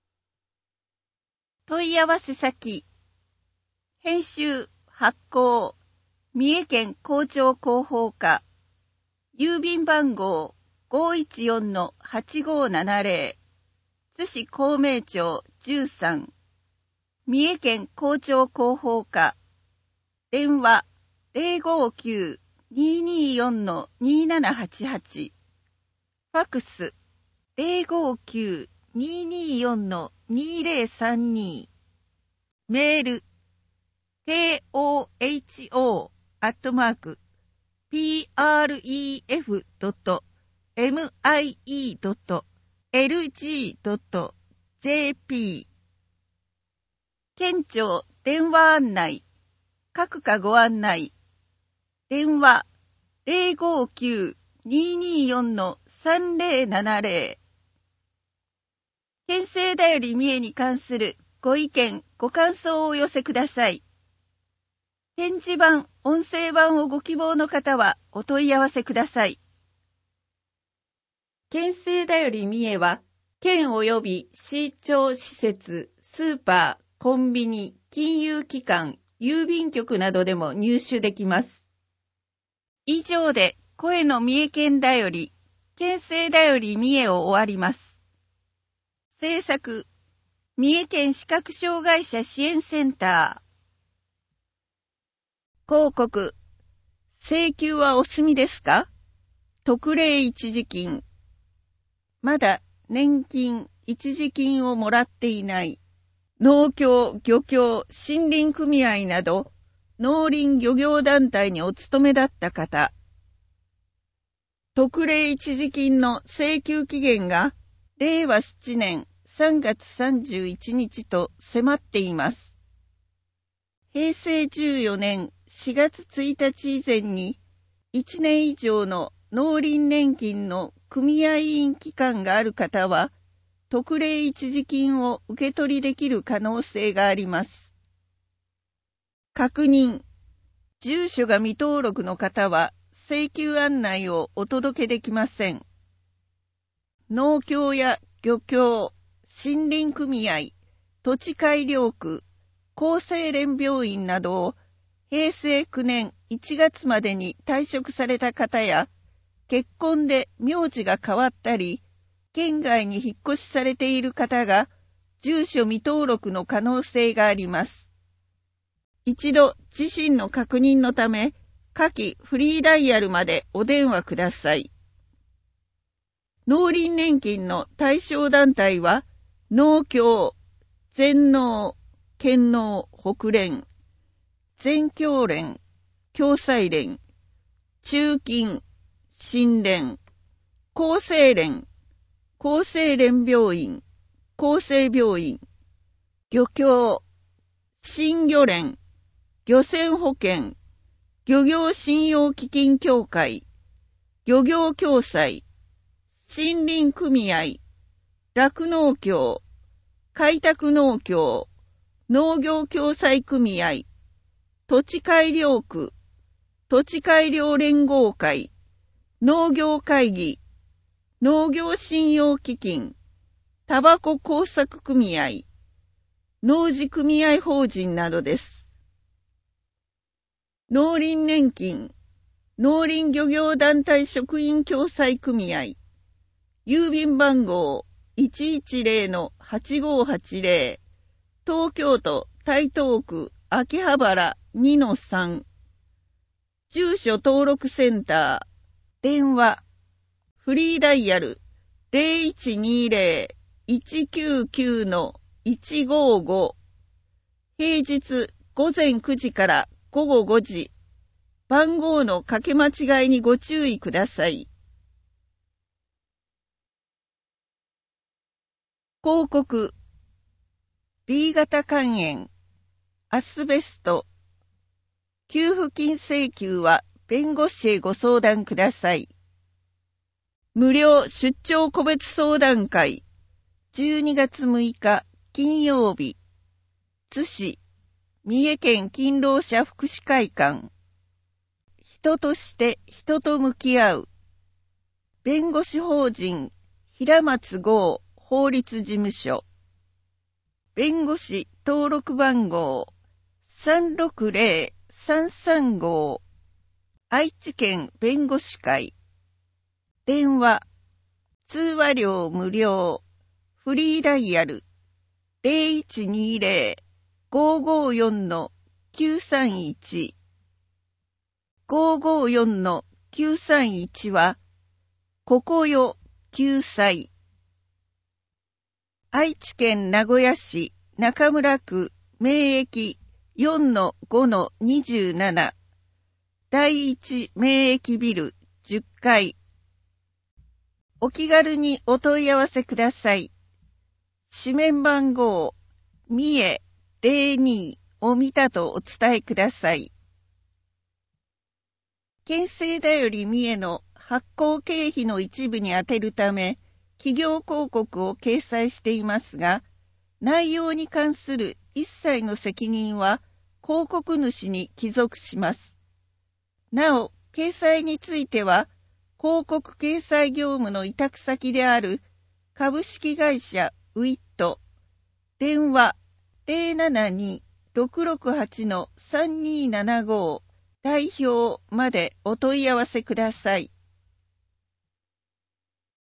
問い合わせ先、編集発行三重県校長広報課、郵便番号 ごーいちよんのはちごーななぜろ、津市孔明町じゅうさん、三重県校長広報課、電話 ゼロごーきゅうにーにーよんのにーななはちはち、ファックス ゼロごーきゅうにーにーよんのにーぜろさんに、メール ケーオーエイチオー アットマーク ピーアールイーエフドットエムアイイードットエルジードットジェーピー 県庁電話案内各課ご案内電話 ゼロごーきゅうにーにーよんのさんぜろななぜろ 県政だより三重に関するご意見ご感想をお寄せください。展示版、音声版をご希望の方はお問い合わせください。県政だより三重は、県及び市町施設、スーパー、コンビニ、金融機関、郵便局などでも入手できます。以上で、声の三重県だより、県政だより三重を終わります。制作、三重県視覚障害者支援センター。広告。請求はお済みですか？特例一時金。まだ年金、一時金をもらっていない。農協、漁協、森林組合など、農林漁業団体にお勤めだった方。特例一時金の請求期限が、れいわななねんさんがつさんじゅういちにちと迫っています。へいせいじゅうよねんしがつついたち以前にいちねん以上の農林年金の組合員期間がある方は特例一時金を受け取りできる可能性があります。確認。住所が未登録の方は請求案内をお届けできません。農協や漁協、森林組合、土地改良区、厚生連病院などをへいせいきゅうねんいちがつまでに退職された方や、結婚で名字が変わったり、県外に引っ越しされている方が住所未登録の可能性があります。一度自身の確認のため、下記フリーダイヤルまでお電話ください。農林年金の対象団体は、農協、全農、県農、北連、全協連、共済連、中金、新連、厚生連、厚生連病院、厚生病院、漁協、新漁連、漁船保険、漁業信用基金協会、漁業共済、森林組合、酪農協、開拓農協、農業共済組合、土地改良区、土地改良連合会、農業会議、農業信用基金、タバコ工作組合、農事組合法人などです。農林年金、農林漁業団体職員共済組合、郵便番号 いちいちゼロのはちごはちゼロ、東京都台東区秋葉原 にのさん、住所登録センター、電話、フリーダイヤル ゼロいちにゼロ いちきゅうきゅうのいちごご、平日午前くじから午後ごじ、番号の掛け間違いにご注意ください。広告、B 型肝炎、アスベスト、給付金請求は弁護士へご相談ください。無料出張個別相談会、じゅうにがつむいか金曜日、津市、三重県勤労者福祉会館、人として人と向き合う、弁護士法人平松剛法律事務所、弁護士登録番号 さんろくゼロさんさんご、愛知県弁護士会、電話、通話料無料、フリーダイヤル ゼロいちにゼロ ごーごーよんのきゅうさんいち、ごーごーよんのきゅうさんいちは、ここよ救済。愛知県名古屋市中村区名駅 よんのごのにじゅうなな、第一名駅ビルじゅっかい。お気軽にお問い合わせください。紙面番号、三重ゼロにを見たとお伝えください。県政だより三重の発行経費の一部に充てるため、企業広告を掲載していますが、内容に関する一切の責任は広告主に帰属します。なお、掲載については、広告掲載業務の委託先である株式会社ウィット、電話 ゼロななに ろくろくはち のさんにーななご 代表までお問い合わせください。